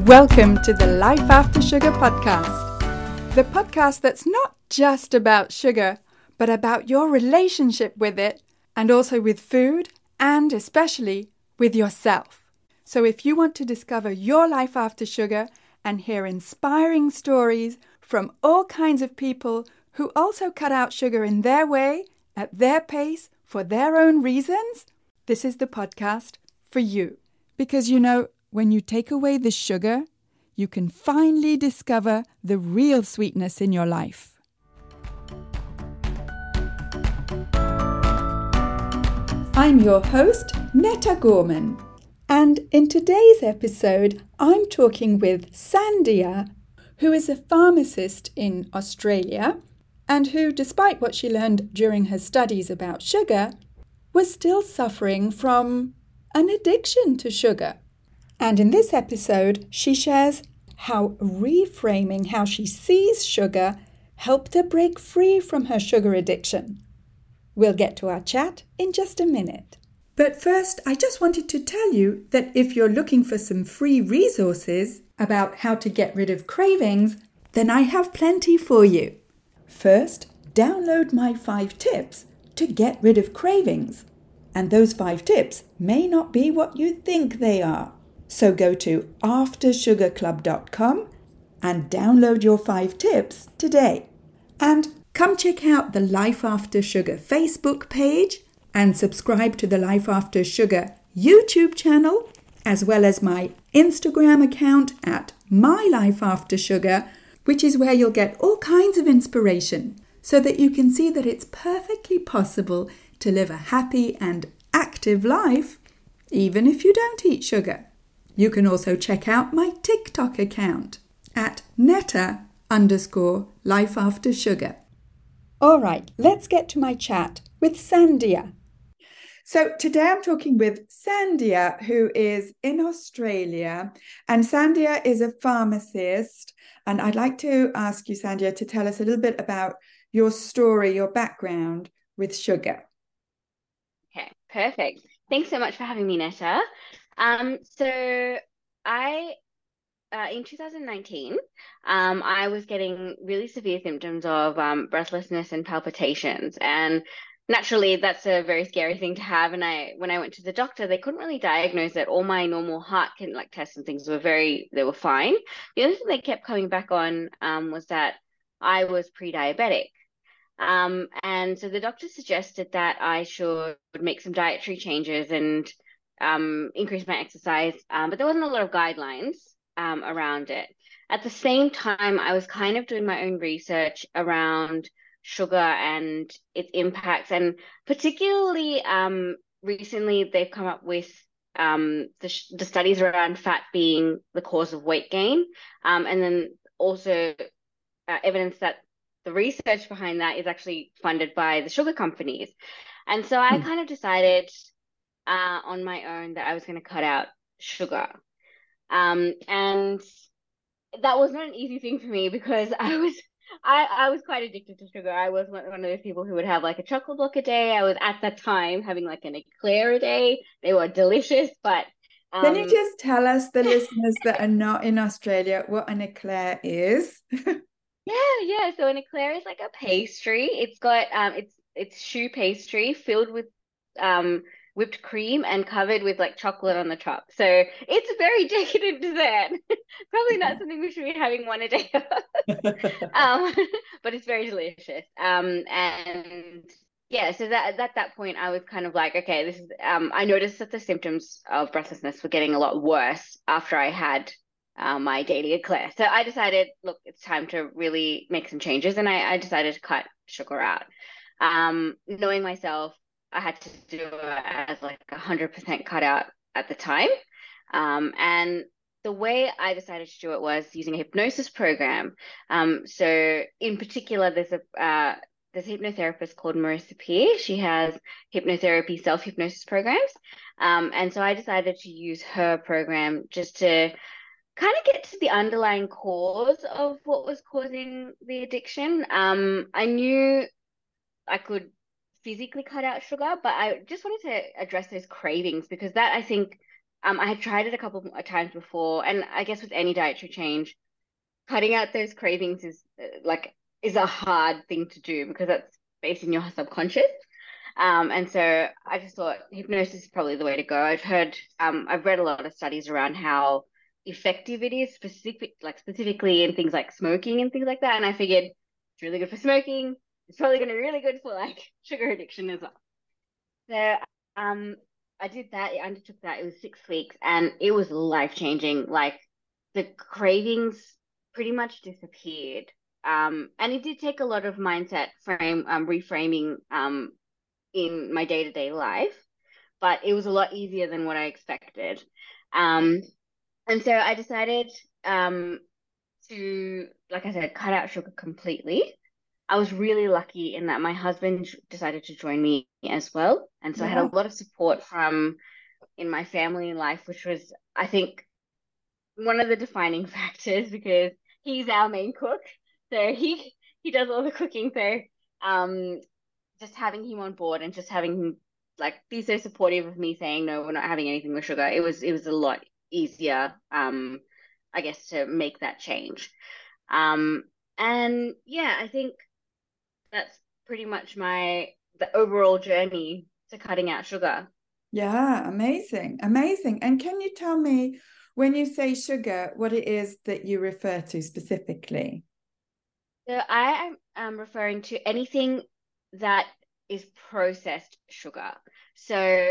Welcome to the Life After Sugar podcast, the podcast that's not just about sugar, but about your relationship with it and also with food and especially with yourself. So if you want to discover your life after sugar and hear inspiring stories from all kinds of people who also cut out sugar in their way, at their pace, for their own reasons, this is the podcast for you. Because when you take away the sugar, you can finally discover the real sweetness in your life. I'm your host, Netta Gorman, and in today's episode, I'm talking with Sandhya, who is a pharmacist in Australia and who, despite what she learned during her studies about sugar, was still suffering from an addiction to sugar. And in this episode, she shares how reframing how she sees sugar helped her break free from her sugar addiction. We'll get to our chat in just a minute. But first, I just wanted to tell you that if you're looking for some free resources about how to get rid of cravings, then I have plenty for you. First, download my 5 tips to get rid of cravings. And those 5 tips may not be what you think they are. So go to aftersugarclub.com and download your 5 tips today. And come check out the Life After Sugar Facebook page and subscribe to the Life After Sugar YouTube channel, as well as my Instagram account at MyLifeAfterSugar, which is where you'll get all kinds of inspiration so that you can see that it's perfectly possible to live a happy and active life even if you don't eat sugar. You can also check out my TikTok account at Netta_lifeaftersugar. All right, let's get to my chat with Sandhya. So today I'm talking with Sandhya, who is in Australia, and Sandhya is a pharmacist. And I'd like to ask you, Sandhya, to tell us a little bit about your story, your background with sugar. Okay, perfect. Thanks so much for having me, Netta. So I, in 2019, I was getting really severe symptoms of breathlessness and palpitations, and naturally, that's a very scary thing to have. And when I went to the doctor, they couldn't really diagnose it. All my normal heart tests and things they were fine. The only thing they kept coming back on was that I was pre-diabetic. And so the doctor suggested that I should make some dietary changes and increase my exercise, but there wasn't a lot of guidelines around it. At the same time, I was kind of doing my own research around sugar and its impacts, and particularly recently they've come up with the studies around fat being the cause of weight gain, and then also evidence that the research behind that is actually funded by the sugar companies. And so I kind of decided on my own that I was going to cut out sugar. And that was not an easy thing for me because I was quite addicted to sugar. I was one of those people who would have like a chocolate block a day. I was at that time having like an eclair a day. They were delicious, but can you just tell us, the listeners that are not in Australia, what an eclair is? Yeah. So an eclair is like a pastry. It's got it's choux pastry filled with whipped cream and covered with like chocolate on the top. So it's a very decadent dessert. Probably not something we should be having one a day. But it's very delicious. And yeah, so that at that point I was kind of like, okay, this is I noticed that the symptoms of breathlessness were getting a lot worse after I had my daily eclair. So I decided, look, it's time to really make some changes, and I decided to cut sugar out. Knowing myself, I had to do it as like 100% cut out at the time. And the way I decided to do it was using a hypnosis program. So in particular, there's a hypnotherapist called Marissa Peer. She has hypnotherapy self-hypnosis programs. And so I decided to use her program just to kind of get to the underlying cause of what was causing the addiction. I knew I could physically cut out sugar, but I just wanted to address those cravings because that, I think, I had tried it a couple of times before, and I guess with any dietary change, cutting out those cravings is a hard thing to do because that's based in your subconscious. And so I just thought hypnosis is probably the way to go. I've read a lot of studies around how effective it is, specifically in things like smoking and things like that. And I figured it's really good for smoking. It's probably going to be really good for like sugar addiction as well. So um, I did that. I undertook that. It was 6 weeks, and it was life changing. Like the cravings pretty much disappeared. And it did take a lot of mindset frame reframing in my day-to-day life, but it was a lot easier than what I expected. Um, and so I decided to, like I said, cut out sugar completely. I was really lucky in that my husband decided to join me as well. And so I had Yeah. a lot of support from in my family life, which was, I think, one of the defining factors because he's our main cook. So he does all the cooking. So um just having him on board and just having him like be so supportive of me saying no, we're not having anything with sugar. It was a lot easier, I guess, to make that change. Um, and yeah, I think that's pretty much the overall journey to cutting out sugar. Yeah, amazing. Amazing. And can you tell me when you say sugar, what it is that you refer to specifically? So I am referring to anything that is processed sugar. So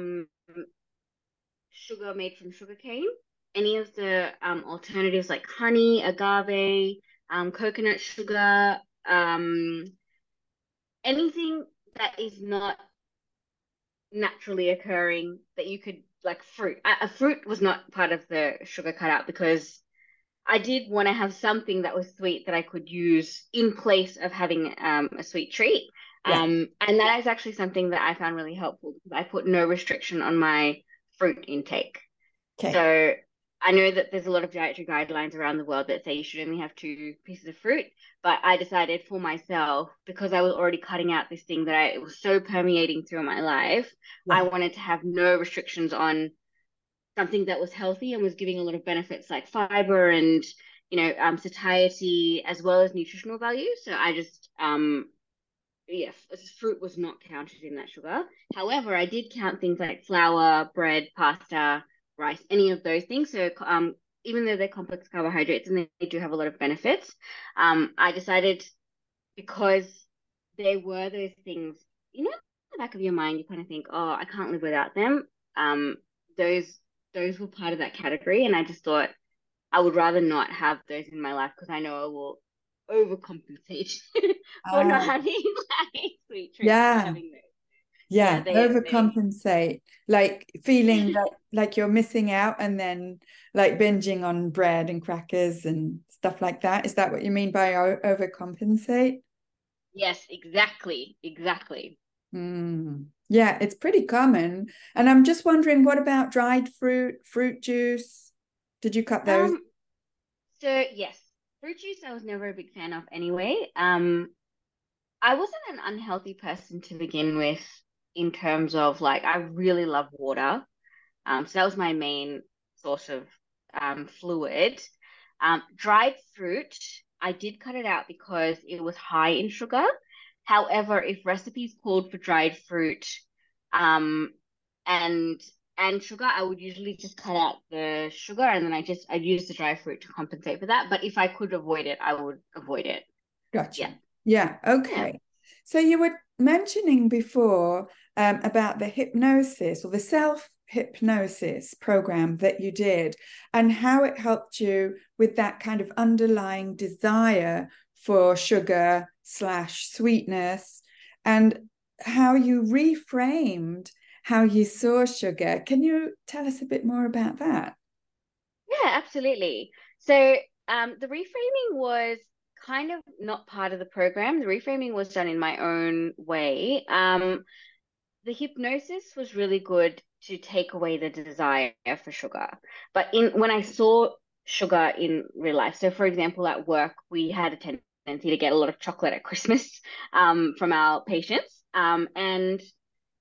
sugar made from sugarcane, any of the alternatives like honey, agave, coconut sugar, um, anything that is not naturally occurring that you could like fruit. A fruit was not part of the sugar cutout because I did want to have something that was sweet that I could use in place of having a sweet treat. Yeah. And that is actually something that I found really helpful because I put no restriction on my fruit intake. Okay. So I know that there's a lot of dietary guidelines around the world that say you should only have two pieces of fruit, but I decided for myself because I was already cutting out this thing it was so permeating through my life. I Yeah. wanted to have no restrictions on something that was healthy and was giving a lot of benefits like fiber and satiety as well as nutritional value. So I just yes, fruit was not counted in that sugar. However, I did count things like flour, bread, pasta, rice, any of those things. So even though they're complex carbohydrates and they do have a lot of benefits, I decided because there were those things, in the back of your mind, you kind of think, oh, I can't live without them. Um, those those were part of that category, and I just thought I would rather not have those in my life because I know I will overcompensate for not Ah, having like sweet treats by yeah. having those. Yeah, Yeah. they Overcompensate. Like feeling like you're missing out and then like binging on bread and crackers and stuff like that. Is that what you mean by overcompensate? yes, exactly, exactly. Mm. Yeah, it's pretty common. And I'm just wondering, what about dried fruit, fruit juice? Did you cut those? Um, so yes, fruit juice I was never a big fan of anyway. I wasn't an unhealthy person to begin with in terms of like I really love water. So that was my main source of fluid. Dried fruit, I did cut it out because it was high in sugar. However, if recipes called for dried fruit, um, and sugar, I would usually just cut out the sugar and then I'd use the dry fruit to compensate for that. But if I could avoid it, I would avoid it. Yeah. Gotcha. Yeah. Yeah. Okay. So you were mentioning before about the hypnosis or the self hypnosis program that you did and how it helped you with that kind of underlying desire for sugar slash sweetness and how you reframed how you saw sugar. Can you tell us a bit more about that? Yeah, absolutely. So the reframing was kind of not part of the program. The reframing was done in my own way. The hypnosis was really good to take away the desire for sugar. But in when I saw sugar in real life, so for example, at work, we had a tendency to get a lot of chocolate at Christmas from our patients. And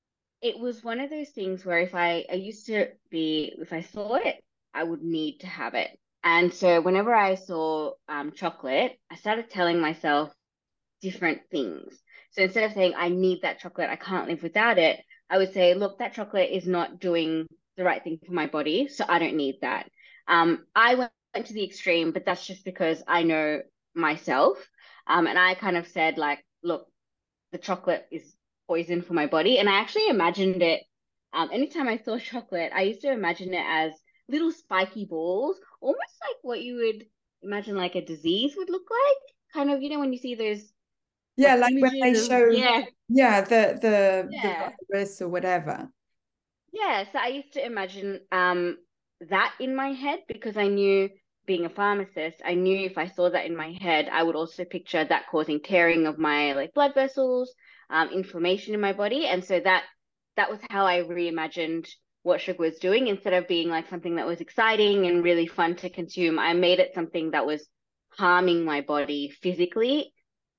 it was one of those things where I used to be, if I saw it, I would need to have it. And so whenever I saw chocolate, I started telling myself different things. So instead of saying, I need that chocolate, I can't live without it, I would say, look, that chocolate is not doing the right thing for my body, so I don't need that. I went to the extreme, but that's just because I know myself. And I kind of said, like, look, the chocolate is poison for my body. And I actually imagined it. Anytime I saw chocolate, I used to imagine it as little spiky balls, almost like what you would imagine like a disease would look like. Kind of, when you see those Yeah, like like when they images of, show, yeah, yeah, the yeah, virus or whatever. yeah. So I used to imagine that in my head because I knew being a pharmacist, I knew if I saw that in my head, I would also picture that causing tearing of my like blood vessels, inflammation in my body. And so that was how I reimagined what sugar was doing. Instead of being like something that was exciting and really fun to consume, I made it something that was harming my body physically,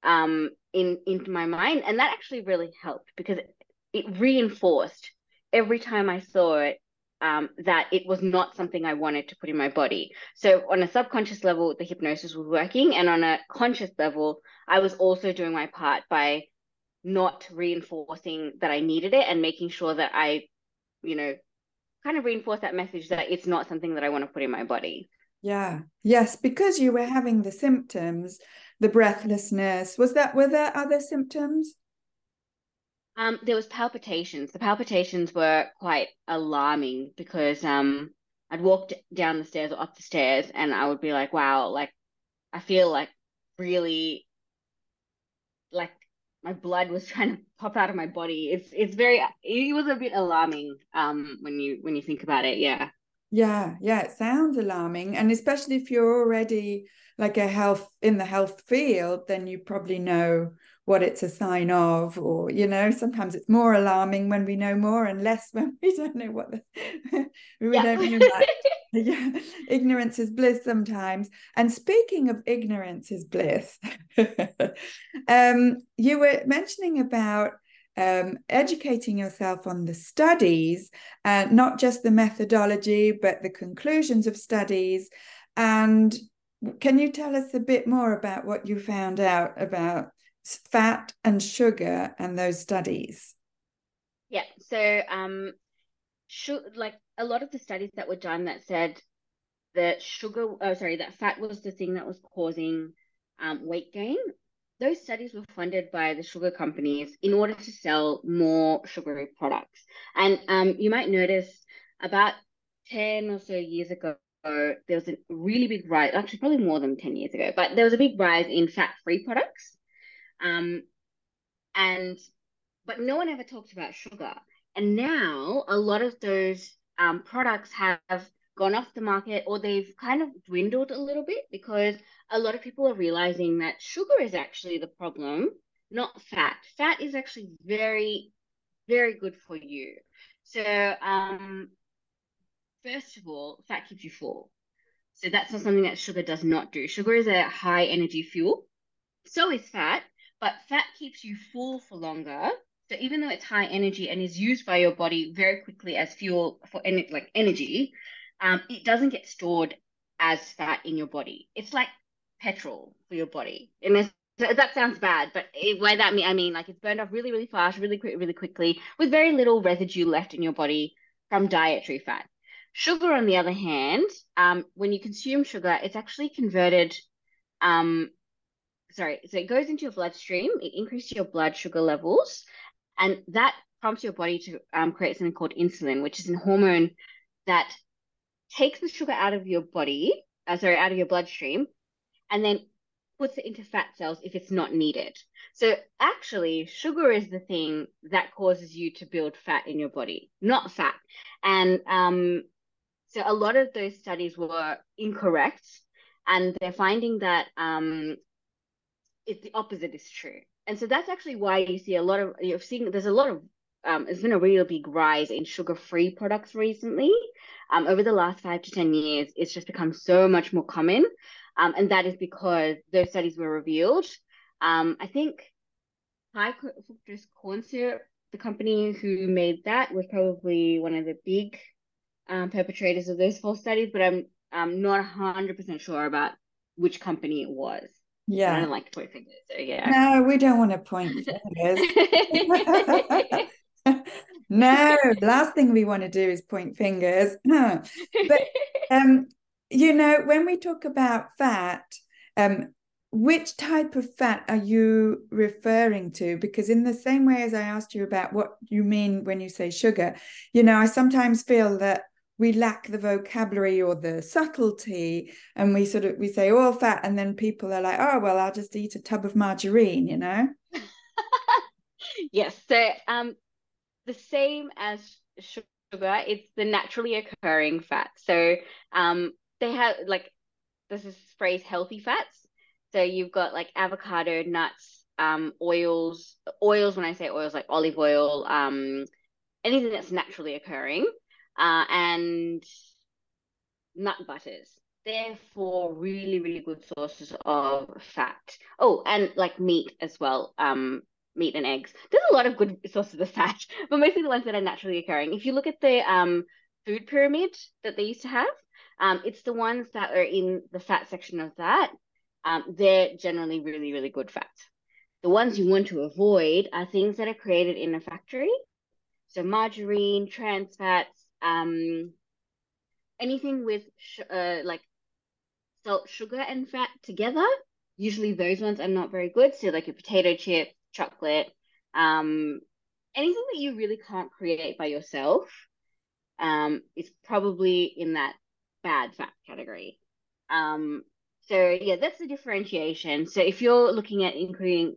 into my mind. And that actually really helped because it reinforced every time I saw it, that it was not something I wanted to put in my body. So on a subconscious level, the hypnosis was working, and on a conscious level, I was also doing my part by not reinforcing that I needed it and making sure that I, you know, kind of reinforce that message that it's not something that I want to put in my body. Yeah. Yes, because you were having the symptoms, the breathlessness. Were there other symptoms? There was palpitations. The palpitations were quite alarming because I'd walk down the stairs or up the stairs and I would be like, wow, like I feel like really like my blood was trying to pop out of my body. It was a bit alarming when you think about it. Yeah. Yeah, yeah, it sounds alarming. And especially if you're already like a health in the health field, then you probably know what it's a sign of, or sometimes it's more alarming when we know more and less when we don't know we Yeah. don't know much. Yeah, ignorance is bliss sometimes. And speaking of ignorance is bliss, you were mentioning about educating yourself on the studies, not just the methodology, but the conclusions of studies. And can you tell us a bit more about what you found out about fat and sugar and those studies? Yeah. So like a lot of the studies that were done that said that that fat was the thing that was causing weight gain. Those studies were funded by the sugar companies in order to sell more sugary products. And you might notice about 10 or so years ago, there was a really big rise, actually, probably more than 10 years ago, but there was a big rise in fat-free products. Um, and but no one ever talked about sugar. And now a lot of those products have gone off the market or they've kind of dwindled a little bit because a lot of people are realizing that sugar is actually the problem, not fat. Fat is actually very, very good for you. So, first of all, fat keeps you full. So that's not something that sugar does not do. Sugar is a high energy fuel. So is fat, but fat keeps you full for longer. So even though it's high energy and is used by your body very quickly as fuel for like energy, it doesn't get stored as fat in your body. It's like petrol for your body. And that sounds bad, but by that I mean like it's burned off really, really fast, really quick, really quickly, with very little residue left in your body from dietary fat. Sugar, on the other hand, when you consume sugar, it's actually converted. Um, so it goes into your bloodstream, it increases your blood sugar levels, and that prompts your body to create something called insulin, which is a hormone that takes the sugar out of your body, out of your bloodstream, and then puts it into fat cells if it's not needed. So actually, sugar is the thing that causes you to build fat in your body, not fat. And so a lot of those studies were incorrect, and they're finding that it's the opposite is true. And so that's actually why you see there's a lot of there's been a real big rise in sugar-free products recently. Over the last 5 to 10 years, it's just become so much more common. And that is because those studies were revealed. I think high fructose corn syrup the company who made that was probably one of the big perpetrators of those false studies, but I'm not 100% sure about which company it was. But I Yeah. don't like to point fingers, so yeah. No, we don't want to point fingers. No, last thing we want to do is point fingers. But when we talk about fat, which type of fat are you referring to? Because in the same way as I asked you about what you mean when you say sugar, I sometimes feel that we lack the vocabulary or the subtlety, and we say all fat, and then people are like, oh, well, I'll just eat a tub of margarine. Yes, so the same as sugar, it's the naturally occurring fat. So they have like this is phrase healthy fats. So you've got like avocado, nuts, oils. Oils, when I say oils, like olive oil, anything that's naturally occurring, and nut butters. Therefore, really, really good sources of fat. Oh, and like meat as well. Meat and eggs. There's a lot of good sources of fat, but mostly the ones that are naturally occurring. If you look at the food pyramid that they used to have, it's the ones that are in the fat section of that. They're generally really, really good fats. The ones you want to avoid are things that are created in a factory. So margarine, trans fats, anything with like salt, sugar, and fat together. Usually those ones are not very good. So like your potato chip, chocolate, anything that you really can't create by yourself, is probably in that bad fat category. So yeah, that's the differentiation. So if you're looking at including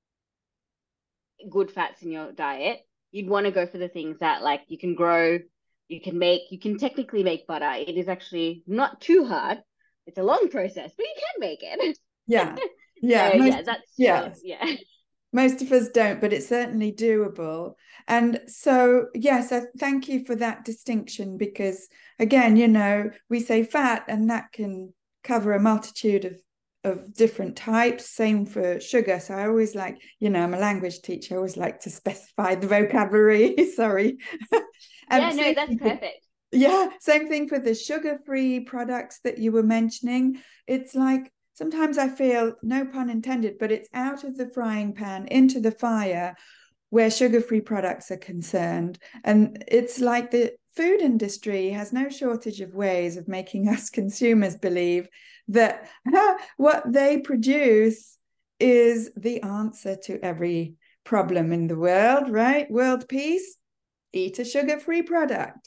good fats in your diet, you'd want to go for the things that like you can grow, you can technically make butter. It is actually not too hard. It's a long process, but you can make it. Yeah. So yeah, that's yes. yeah. Most of us don't, but it's certainly doable. And so, yes, thank you for that distinction, because again, we say fat and that can cover a multitude of different types. Same for sugar. So I always like, I'm a language teacher. I always like to specify the vocabulary. Sorry. Yeah, no, that's perfect. Yeah, same thing for the sugar-free products that you were mentioning. It's like, sometimes I feel, no pun intended, but it's out of the frying pan into the fire where sugar-free products are concerned. And it's like the food industry has no shortage of ways of making us consumers believe that what they produce is the answer to every problem in the world, right? World peace, eat a sugar-free product.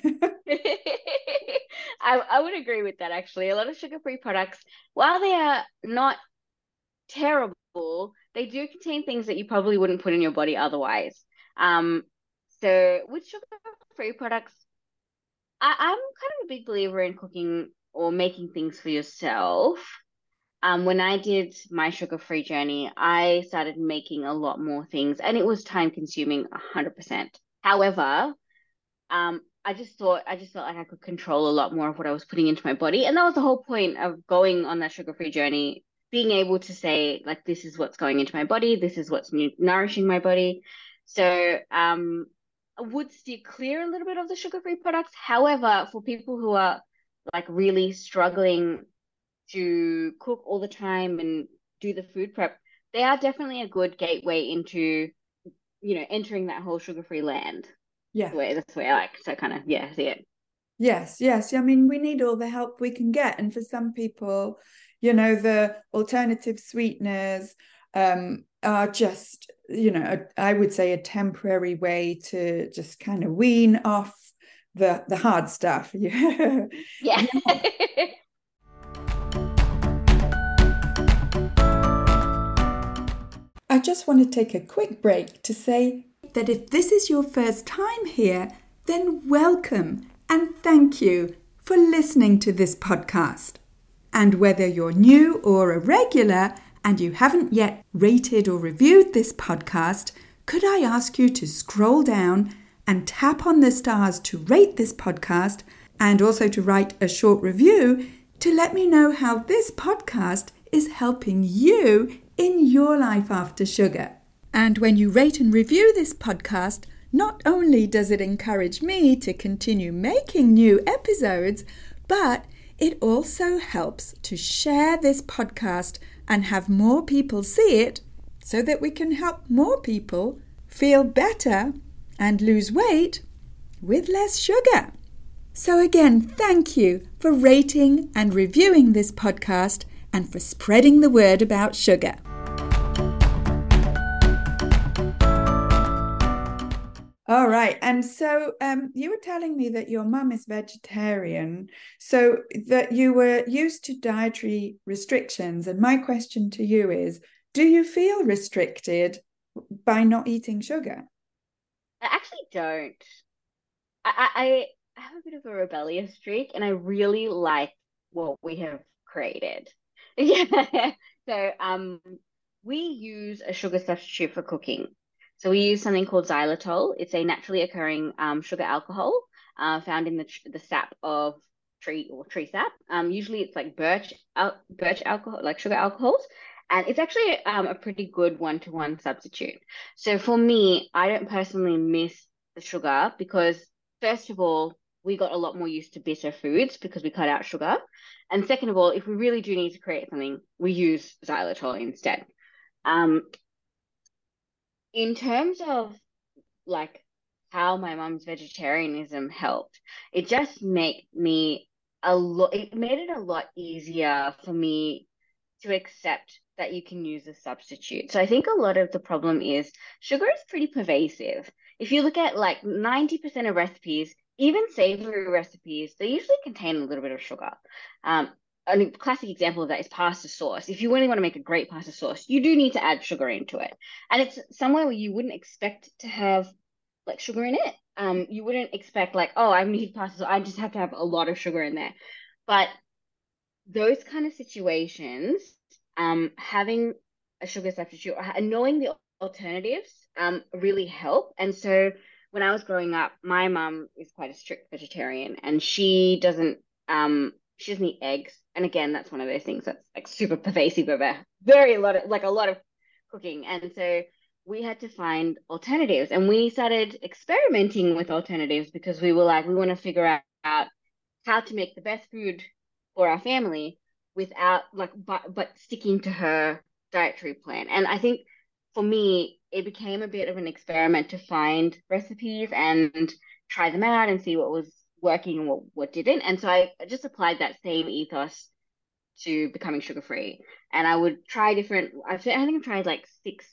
I would agree with that actually. A lot of sugar-free products, while they are not terrible, they do contain things that you probably wouldn't put in your body otherwise. So with sugar-free products, I'm kind of a big believer in cooking or making things for yourself. When I did my sugar-free journey, I started making a lot more things, and it was time consuming 100%. However, I just felt like I could control a lot more of what I was putting into my body. And that was the whole point of going on that sugar-free journey, being able to say, like, this is what's going into my body, this is what's nourishing my body. So I would steer clear a little bit of the sugar-free products. However, for people who are like really struggling to cook all the time and do the food prep, they are definitely a good gateway into, entering that whole sugar-free land. Yeah. That's the way I like to kind of, see it. Yes. I mean, we need all the help we can get. And for some people, the alternative sweeteners are just, I would say a temporary way to just kind of wean off the hard stuff. Yeah. I just want to take a quick break to say that if this is your first time here, then welcome and thank you for listening to this podcast. And whether you're new or a regular and you haven't yet rated or reviewed this podcast, could I ask you to scroll down and tap on the stars to rate this podcast, and also to write a short review to let me know how this podcast is helping you in your life after sugar. And when you rate and review this podcast, not only does it encourage me to continue making new episodes, but it also helps to share this podcast and have more people see it so that we can help more people feel better and lose weight with less sugar. So again, thank you for rating and reviewing this podcast and for spreading the word about sugar. All right. And so you were telling me that your mum is vegetarian, so that you were used to dietary restrictions. And my question to you is, do you feel restricted by not eating sugar? I actually don't. I have a bit of a rebellious streak, and I really like what we have created. Yeah. So we use a sugar substitute for cooking. So we use something called xylitol. It's a naturally occurring sugar alcohol found in the sap of tree sap. Usually it's like birch alcohol, like sugar alcohols, and it's actually a pretty good one-to-one substitute. So for me, I don't personally miss the sugar because first of all, we got a lot more used to bitter foods because we cut out sugar. And second of all, if we really do need to create something, we use xylitol instead. In terms of like how my mum's vegetarianism helped, it just made me it made it a lot easier for me to accept that you can use a substitute. So I think a lot of the problem is sugar is pretty pervasive. If you look at like 90% of recipes, even savory recipes, they usually contain a little bit of sugar. A classic example of that is pasta sauce. If you really want to make a great pasta sauce, you do need to add sugar into it. And it's somewhere where you wouldn't expect to have like sugar in it. You wouldn't expect like, oh, I need pasta sauce, I just have to have a lot of sugar in there. But those kind of situations, having a sugar substitute and knowing the alternatives really help. And so when I was growing up, my mum is quite a strict vegetarian, and she doesn't eat eggs. And again, that's one of those things that's like super pervasive of a lot of cooking. And so we had to find alternatives, and we started experimenting with alternatives because we were like, we want to figure out how to make the best food for our family without but sticking to her dietary plan. And I think for me, it became a bit of an experiment to find recipes and try them out and see what was working and what didn't. And so I just applied that same ethos to becoming sugar-free. And I would try I think I've tried like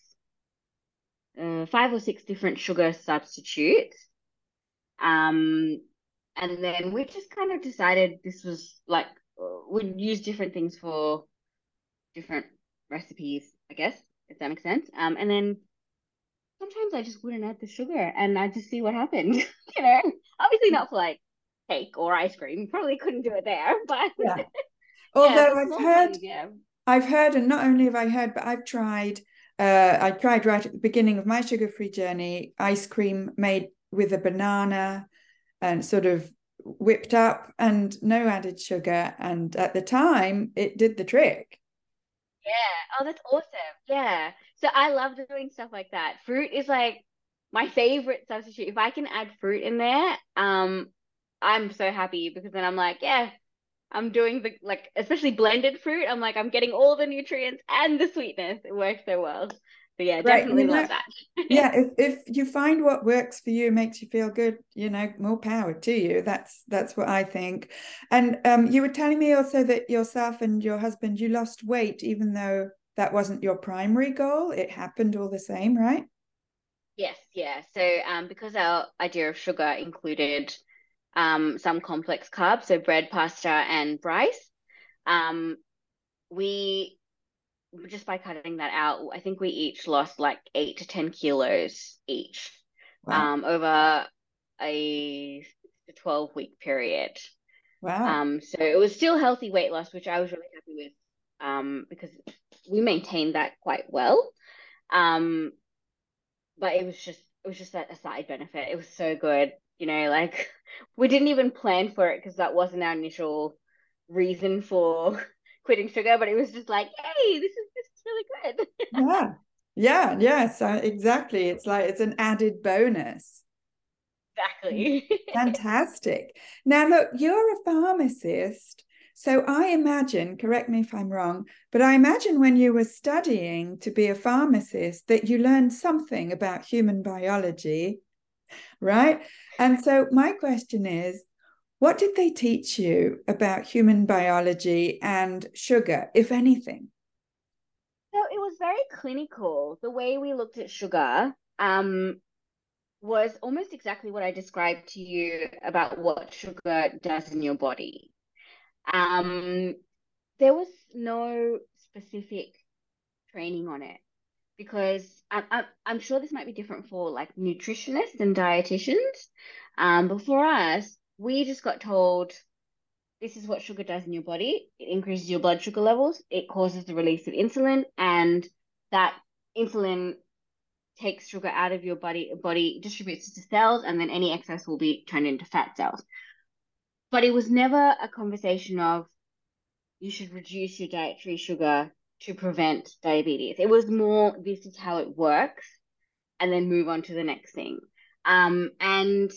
5 or 6 different sugar substitutes. And then we just kind of decided this was like, we'd use different things for different recipes, I guess, if that makes sense. And then sometimes I just wouldn't add the sugar and I'd just see what happened. Obviously not for like cake or ice cream. Probably couldn't do it there, but yeah. Although yeah, I've heard, and not only have I heard, but I've tried. I tried right at the beginning of my sugar-free journey, ice cream made with a banana and sort of whipped up and no added sugar. And at the time, it did the trick. Yeah. Oh, that's awesome. Yeah. So I love doing stuff like that. Fruit is like my favorite substitute. If I can add fruit in there, I'm so happy because then I'm like, yeah, I'm doing especially blended fruit. I'm like, I'm getting all the nutrients and the sweetness. It works so well. So yeah, Right. definitely love that. Yeah, if you find what works for you, makes you feel good, more power to you. That's what I think. And you were telling me also that yourself and your husband, you lost weight, even though that wasn't your primary goal. It happened all the same, right? Yes, yeah. So because our idea of sugar included some complex carbs, so bread, pasta, and rice, we just by cutting that out, I think we each lost like 8 to 10 kilos each. Wow. Over a 12-week period. Wow. So it was still healthy weight loss, which I was really happy with, because we maintained that quite well. But it was just a side benefit. It was so good, like we didn't even plan for it because that wasn't our initial reason for quitting sugar, but it was just like, hey, this is really good. Yeah. Yeah, yes, exactly. It's like it's an added bonus. Exactly. Fantastic. Now, look, you're a pharmacist. So I imagine, correct me if I'm wrong, but I imagine when you were studying to be a pharmacist that you learned something about human biology, right? And so my question is, what did they teach you about human biology and sugar, if anything? So it was very clinical. The way we looked at sugar, was almost exactly what I described to you about what sugar does in your body. Um, there was no specific training on it because I'm sure this might be different for like nutritionists and dietitians. But for us, we just got told this is what sugar does in your body. It increases your blood sugar levels. It causes the release of insulin, and that insulin takes sugar out of your body distributes it to cells, and then any excess will be turned into fat cells. But it was never a conversation of you should reduce your dietary sugar to prevent diabetes. It was more this is how it works, and then move on to the next thing. And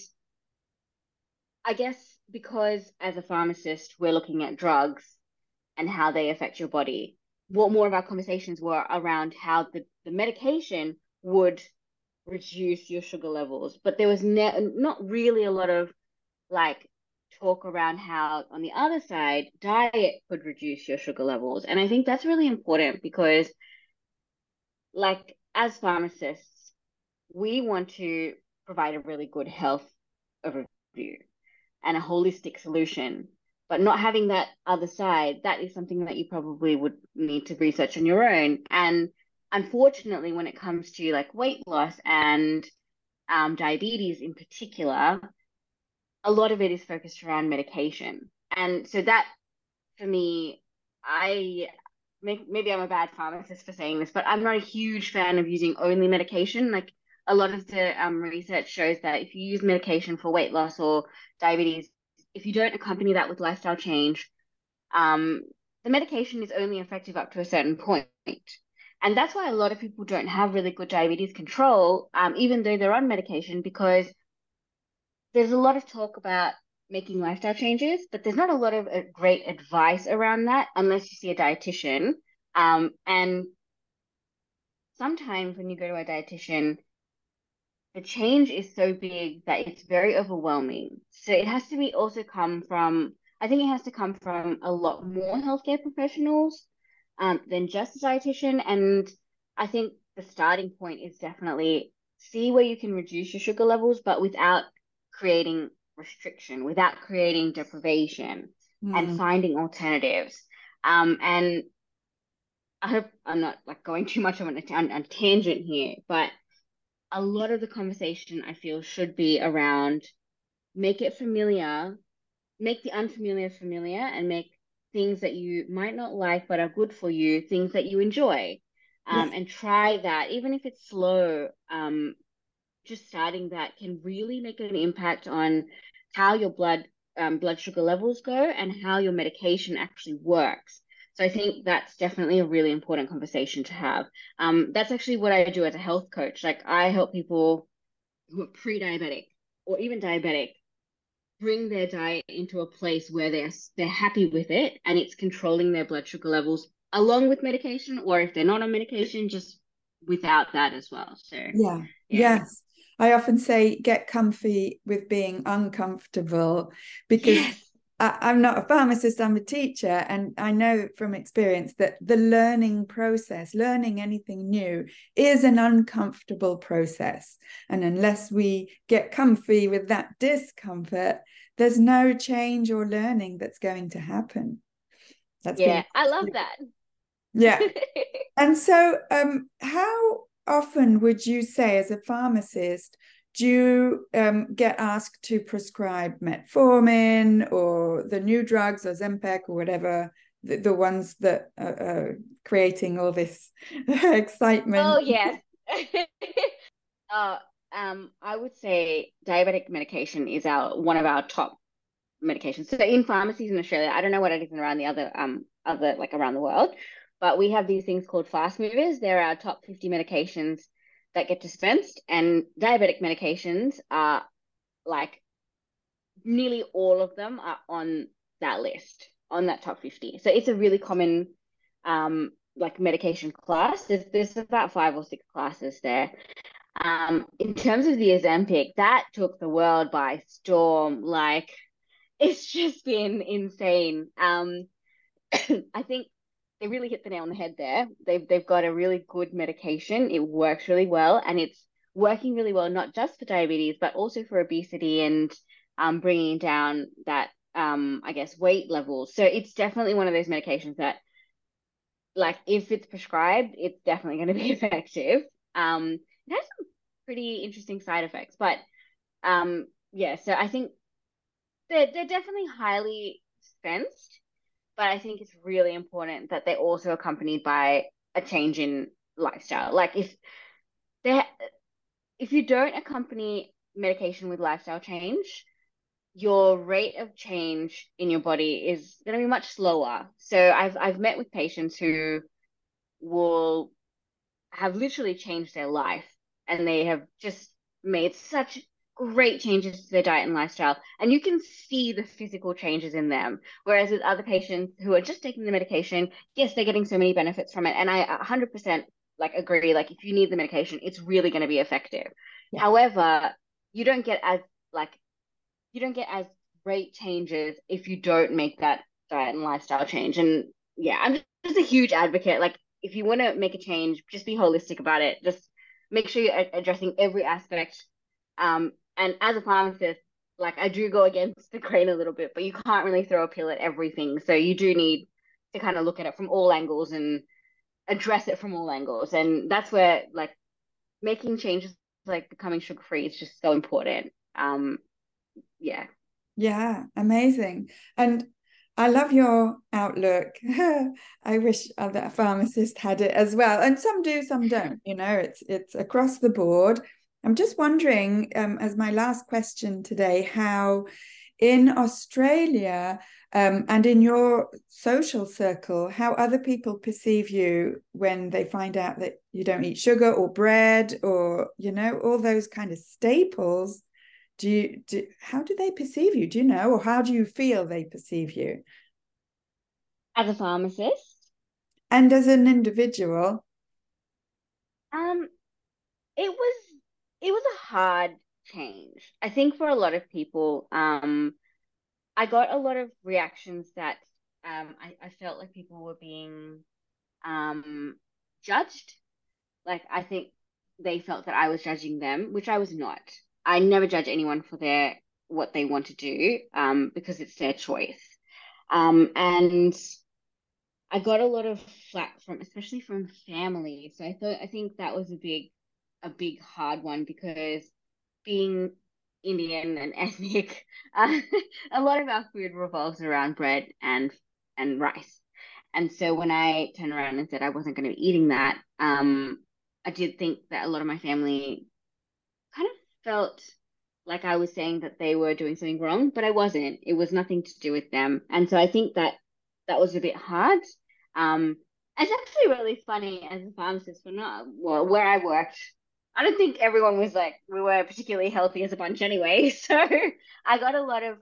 I guess because as a pharmacist we're looking at drugs and how they affect your body, what more of our conversations were around how the medication would reduce your sugar levels. But there was not really a lot of like talk around how on the other side diet could reduce your sugar levels. And I think that's really important because like as pharmacists, we want to provide a really good health overview and a holistic solution. But not having that other side, that is something that you probably would need to research on your own. And unfortunately, when it comes to like weight loss and diabetes in particular, a lot of it is focused around medication. And so that for me, I maybe I'm a bad pharmacist for saying this, but I'm not a huge fan of using only medication. Like a lot of the research shows that if you use medication for weight loss or diabetes, if you don't accompany that with lifestyle change, um, the medication is only effective up to a certain point. And that's why a lot of people don't have really good diabetes control, even though they're on medication, because there's a lot of talk about making lifestyle changes, but there's not a lot of great advice around that unless you see a dietitian. And sometimes when you go to a dietitian, the change is so big that it's very overwhelming. So it has to be also come from, I think it has to come from a lot more healthcare professionals than just a dietitian. And I think the starting point is definitely see where you can reduce your sugar levels, but without creating restriction, without creating deprivation, and Hmm. finding alternatives. And I hope I'm not like going too much on a tangent here, but a lot of the conversation I feel should be around make it familiar, make the unfamiliar familiar, and make things that you might not like but are good for you, things that you enjoy. Yes. And try that, even if it's slow. Just starting that can really make an impact on how your blood sugar levels go and how your medication actually works. So I think that's definitely a really important conversation to have. That's actually what I do as a health coach. Like I help people who are pre-diabetic or even diabetic bring their diet into a place where they're happy with it and it's controlling their blood sugar levels along with medication, or if they're not on medication, just without that as well. So Yeah. yeah. Yes. I often say get comfy with being uncomfortable because Yes. I'm not a pharmacist, I'm a teacher. And I know from experience that the learning process, learning anything new, is an uncomfortable process. And unless we get comfy with that discomfort, there's no change or learning that's going to happen. That's Yeah, been, I love that. yeah. And so, how often would you say, as a pharmacist, do you get asked to prescribe metformin or the new drugs or Zempic or whatever, the ones that are creating all this excitement? Oh, yes. Uh, I would say diabetic medication is our one of our top medications. So in pharmacies in Australia, I don't know what it is around the other like around the world, but we have these things called fast movers. They're our top 50 medications that get dispensed, and diabetic medications are like nearly all of them are on that list, on that top 50. So it's a really common like medication class. There's about 5 or 6 classes there. In terms of the Ozempic, that took the world by storm. Like it's just been insane. I think they really hit the nail on the head there. They've got a really good medication. It works really well, and it's working really well not just for diabetes but also for obesity and bringing down that I guess weight levels. So it's definitely one of those medications that, like, if it's prescribed, it's definitely going to be effective. It has some pretty interesting side effects, but yeah. So I think they're definitely highly dispensed, but I think it's really important that they're also accompanied by a change in lifestyle. Like they if you don't accompany medication with lifestyle change, your rate of change in your body is going to be much slower. So I've met with patients who will have literally changed their life, and they have just made such great changes to their diet and lifestyle, and you can see the physical changes in them. Whereas with other patients who are just taking the medication, yes, they're getting so many benefits from it, and I 100% like agree. Like if you need the medication, it's really going to be effective. Yeah. However, you don't get as like you don't get as great changes if you don't make that diet and lifestyle change. And yeah, I'm just a huge advocate. Like, if you want to make a change, just be holistic about it. Just make sure you're addressing every aspect. And as a pharmacist, like I do go against the grain a little bit, but you can't really throw a pill at everything. So you do need to kind of look at it from all angles and address it from all angles. And that's where like making changes like becoming sugar free is just so important. Yeah. Yeah, amazing. And I love your outlook. I wish other pharmacists had it as well. And some do, some don't. It's across the board. I'm just wondering, as my last question today, how in Australia, and in your social circle, how other people perceive you when they find out that you don't eat sugar or bread or, all those kind of staples. How do they perceive you? Do you know, or how do you feel they perceive you? As a pharmacist, And as an individual? um, it was it was a hard change. I think for a lot of people, I got a lot of reactions that I felt like people were being um judged. Like I think they felt that I was judging them, which I was not. I never judge anyone for their what they want to do, because it's their choice. And I got a lot of flack from, especially from family. So I think that was a big hard one because being Indian and ethnic, uh, a lot of our food revolves around bread and rice. And so when I turned around and said I wasn't going to be eating that, I did think that a lot of my family kind of felt like I was saying that they were doing something wrong, but I wasn't. It was nothing to do with them. And so I think that that was a bit hard. Um, it's actually really funny as a pharmacist, for not well, where I worked. I don't think everyone was like we were particularly healthy as a bunch anyway. So I got a lot of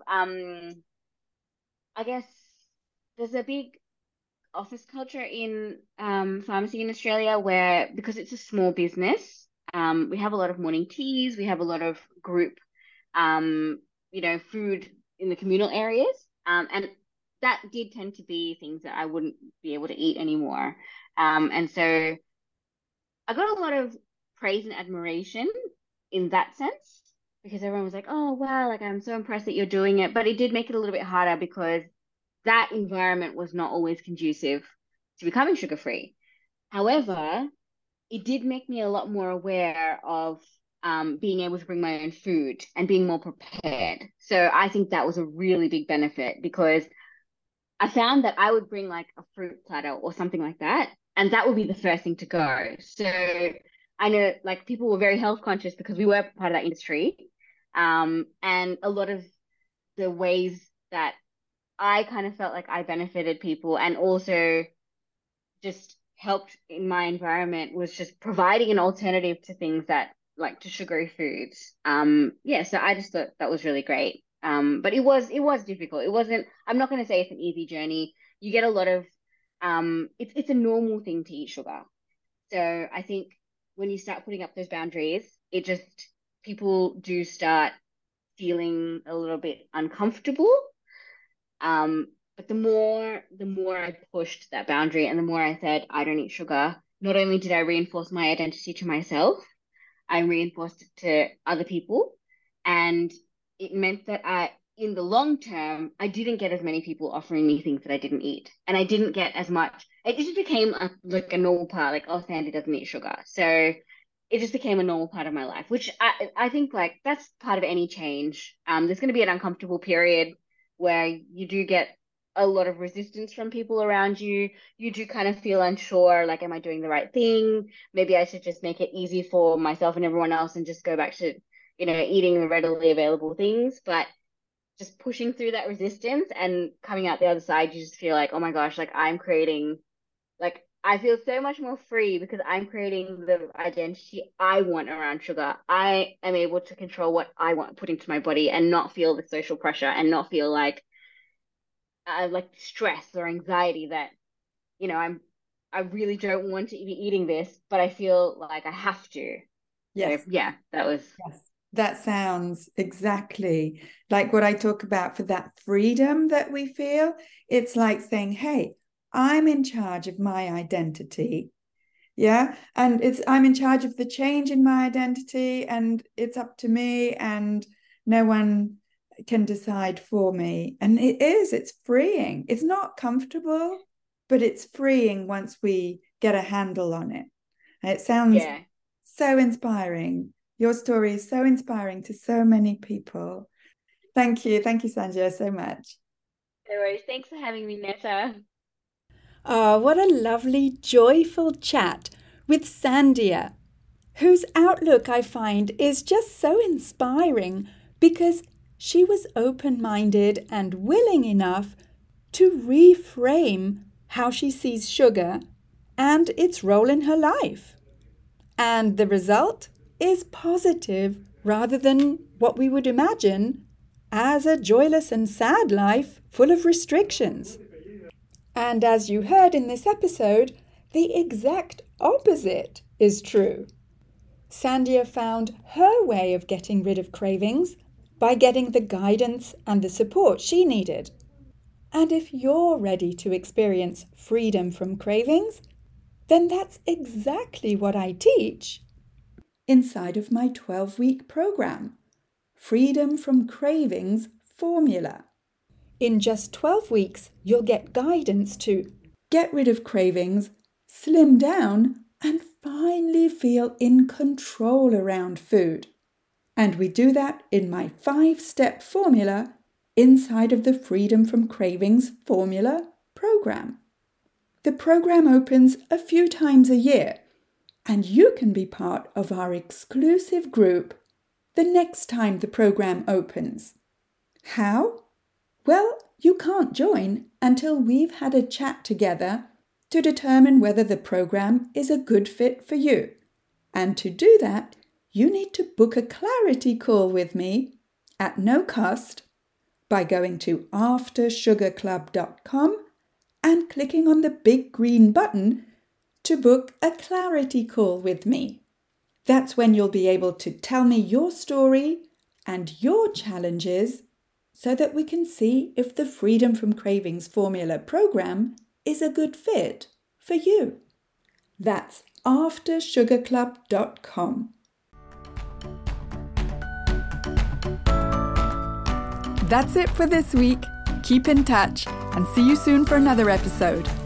I guess there's a big office culture in pharmacy in Australia where because it's a small business, we have a lot of morning teas, we have a lot of group um, food in the communal areas. And that did tend to be things that I wouldn't be able to eat anymore. And so I got a lot of praise and admiration in that sense because everyone was like, oh, wow, like I'm so impressed that you're doing it. But it did make it a little bit harder because that environment was not always conducive to becoming sugar free. However, it did make me a lot more aware of being able to bring my own food and being more prepared. So I think that was a really big benefit because I found that I would bring like a fruit platter or something like that, and that would be the first thing to go. So I know like people were very health conscious because we were part of that industry. And a lot of the ways that I kind of felt like I benefited people and also just helped in my environment was just providing an alternative to things that like to sugary foods. Yeah, so I just thought that was really great. But it was difficult. It wasn't, I'm not going to say it's an easy journey. You get a lot of it's a normal thing to eat sugar. So I think when you start putting up those boundaries, it just people do start feeling a little bit uncomfortable. But the more I pushed that boundary and the more I said I don't eat sugar, not only did I reinforce my identity to myself, I reinforced it to other people. And it meant that in the long term, I didn't get as many people offering me things that I didn't eat. And I didn't get as much. It just became like a normal part, like, oh, Sandy doesn't eat sugar. So it just became a normal part of my life, which I think like that's part of any change. There's going to be an uncomfortable period where you do get a lot of resistance from people around you. You do kind of feel unsure, like, am I doing the right thing? Maybe I should just make it easy for myself and everyone else and just go back to, eating the readily available things. But just pushing through that resistance and coming out the other side, you just feel like, oh my gosh, like I feel so much more free because I'm creating the identity I want around sugar. I am able to control what I want to put into my body and not feel the social pressure and not feel like stress or anxiety that, I really don't want to be eating this, but I feel like I have to. Yes. So, yeah, that was. Yes. That sounds exactly like what I talk about for that freedom that we feel. It's like saying, hey, I'm in charge of my identity. Yeah. And I'm in charge of the change in my identity, and it's up to me, and no one can decide for me. And it's freeing. It's not comfortable, but it's freeing once we get a handle on it. And it sounds so inspiring. Your story is so inspiring to so many people. Thank you. Thank you, Sandia, so much. No worries. Thanks for having me, Netta. Oh, what a lovely, joyful chat with Sandia, whose outlook I find is just so inspiring because she was open-minded and willing enough to reframe how she sees sugar and its role in her life. And the result is positive rather than what we would imagine as a joyless and sad life full of restrictions. And as you heard in this episode, the exact opposite is true. Sandia found her way of getting rid of cravings by getting the guidance and the support she needed. And if you're ready to experience freedom from cravings, then that's exactly what I teach inside of my 12-week program, Freedom from Cravings Formula. In just 12 weeks, you'll get guidance to get rid of cravings, slim down, and finally feel in control around food. And we do that in my 5-step formula inside of the Freedom from Cravings Formula program. The program opens a few times a year, and you can be part of our exclusive group the next time the program opens. How? Well, you can't join until we've had a chat together to determine whether the program is a good fit for you. And to do that, you need to book a clarity call with me at no cost by going to aftersugarclub.com and clicking on the big green button to book a clarity call with me. That's when you'll be able to tell me your story and your challenges so that we can see if the Freedom from Cravings Formula program is a good fit for you. That's aftersugarclub.com. That's it for this week. Keep in touch and see you soon for another episode.